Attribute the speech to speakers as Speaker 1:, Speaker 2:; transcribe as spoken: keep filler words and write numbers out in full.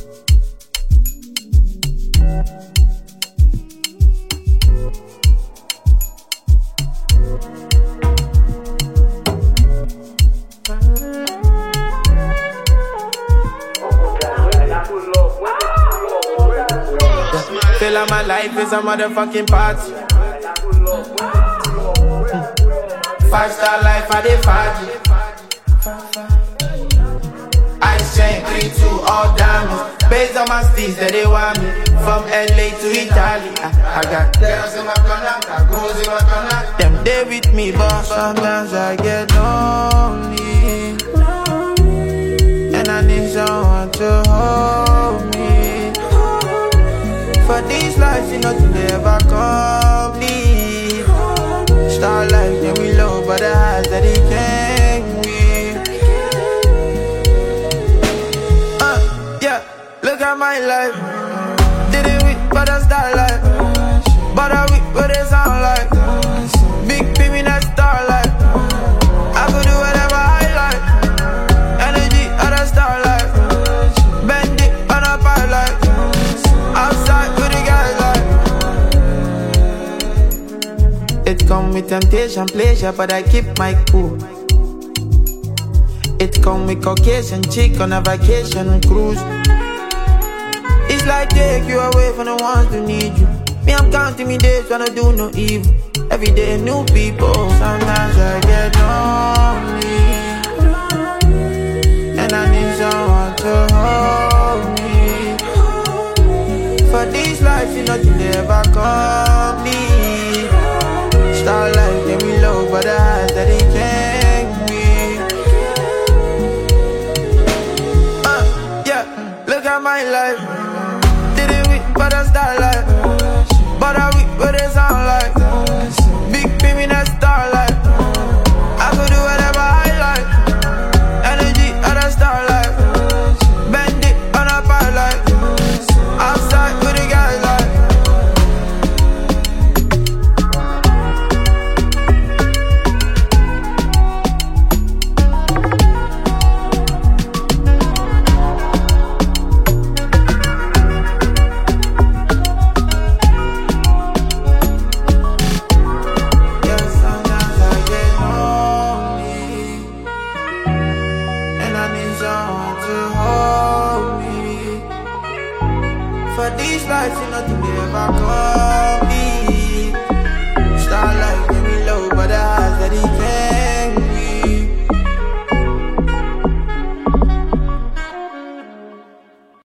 Speaker 1: Feel like my life is a motherfucking party. Five star life, I dey party. Ice chain, three two, all diamonds. Based on my steez that they want me. From L A to Italy. I, I got girls in my corner, girls in my corner. Them they with me, but sometimes I get lonely. And I need someone to hold me. For these lives, you know, to ever complete. Star life, then we low, but the highs that he came with. Uh, yeah, look at my life. Did it with, but I star life. But I with what it sound like. Big P, me that star life. I could do whatever I like. Energy at a star life. Bend it on a pipe like. Outside with the guys like. It come with temptation, pleasure, but I keep my cool. It come with Caucasian chick on a vacation cruise. It's like take you away from the ones who need you. Me, I'm counting me days when I do no evil. Every day new people. Sometimes I get lonely, and I need someone to hold me. For these lives, you know, you never come me. Star life, then we low, but the highs that he came with. Uh, yeah, look at my life. Did it with, but I star life. But I with what it sound like. Big P, me that star life. I could do whatever I like. Energy at a star life. Bend it on a pipe like. Outside with the guys like. For these lives, you know, to never come.